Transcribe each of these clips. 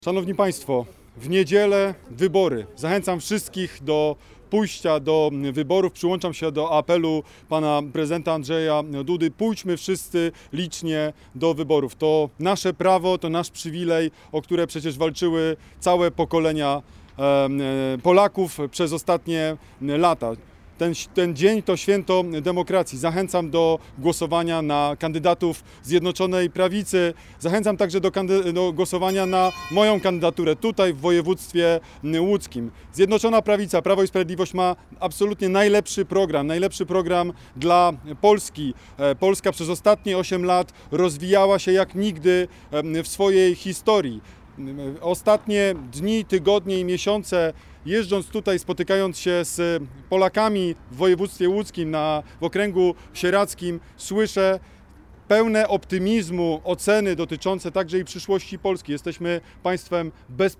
Szanowni Państwo, w niedzielę wybory. Zachęcam wszystkich do pójścia do wyborów. Przyłączam się do apelu pana prezydenta Andrzeja Dudy. Pójdźmy wszyscy licznie do wyborów. To nasze prawo, to nasz przywilej, o które przecież walczyły całe pokolenia Polaków przez ostatnie lata. Ten dzień to święto demokracji. Zachęcam do głosowania na kandydatów Zjednoczonej Prawicy. Zachęcam także do głosowania na moją kandydaturę tutaj w województwie łódzkim. Zjednoczona Prawica, Prawo i Sprawiedliwość ma absolutnie najlepszy program dla Polski. Polska przez ostatnie 8 lat rozwijała się jak nigdy w swojej historii. Ostatnie dni, tygodnie i miesiące, jeżdżąc tutaj, spotykając się z Polakami w województwie łódzkim, w okręgu sieradzkim, słyszę pełne optymizmu oceny dotyczące także i przyszłości Polski. Jesteśmy państwem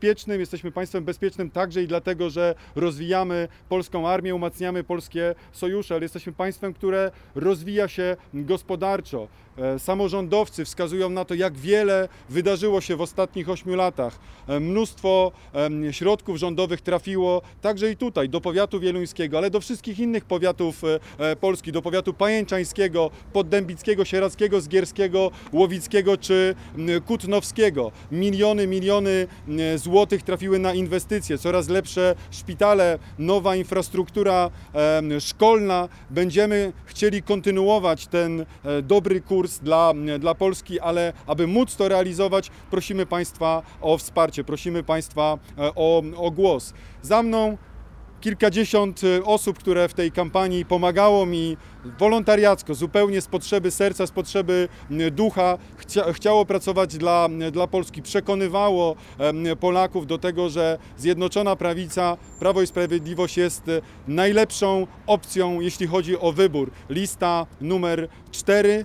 bezpiecznym także i dlatego, że rozwijamy polską armię, umacniamy polskie sojusze, ale jesteśmy państwem, które rozwija się gospodarczo. Samorządowcy wskazują na to, jak wiele wydarzyło się w ostatnich 8 latach. Mnóstwo środków rządowych trafiło także i tutaj, do powiatu wieluńskiego, ale do wszystkich innych powiatów Polski, do powiatu pajęczańskiego, poddębickiego, sieradzkiego, zgierskiego, łowickiego czy kutnowskiego. Miliony złotych trafiły na inwestycje, coraz lepsze szpitale, nowa infrastruktura szkolna. Będziemy chcieli kontynuować ten dobry kurs dla Polski, ale aby móc to realizować, prosimy Państwa o wsparcie, prosimy Państwa o głos. Za mną kilkadziesiąt osób, które w tej kampanii pomagało mi wolontariacko, zupełnie z potrzeby serca, z potrzeby ducha, chciało pracować dla Polski, przekonywało Polaków do tego, że Zjednoczona Prawica, Prawo i Sprawiedliwość jest najlepszą opcją, jeśli chodzi o wybór. Lista numer 4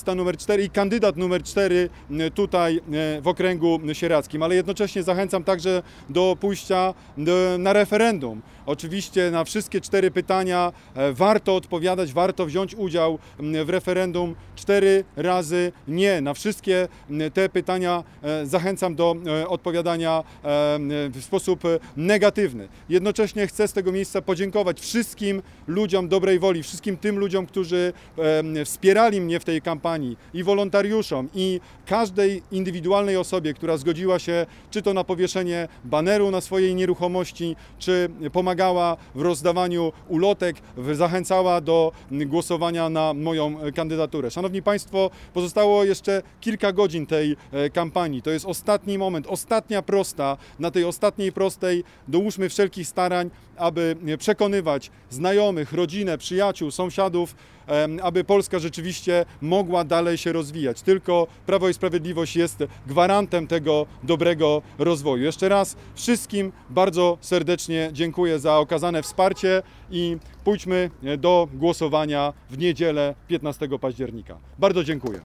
i kandydat numer 4 tutaj w okręgu sieradzkim, ale jednocześnie zachęcam także do pójścia na referendum. Oczywiście na wszystkie 4 pytania warto odpowiadać, warto wziąć udział w referendum 4 razy nie. Na wszystkie te pytania zachęcam do odpowiadania w sposób negatywny. Jednocześnie chcę z tego miejsca podziękować wszystkim ludziom dobrej woli, wszystkim tym ludziom, którzy wspierali mnie w tej kampanii, i wolontariuszom, i każdej indywidualnej osobie, która zgodziła się czy to na powieszenie baneru na swojej nieruchomości, czy pomagała w rozdawaniu ulotek, zachęcała do głosowania na moją kandydaturę. Szanowni Państwo, pozostało jeszcze kilka godzin tej kampanii. To jest ostatni moment, ostatnia prosta. Na tej ostatniej prostej dołóżmy wszelkich starań, aby przekonywać znajomych, rodzinę, przyjaciół, sąsiadów, aby Polska rzeczywiście mogła dalej się rozwijać. Tylko Prawo i Sprawiedliwość jest gwarantem tego dobrego rozwoju. Jeszcze raz wszystkim bardzo serdecznie dziękuję za okazane wsparcie i pójdźmy do głosowania w niedzielę 15 października. Bardzo dziękuję.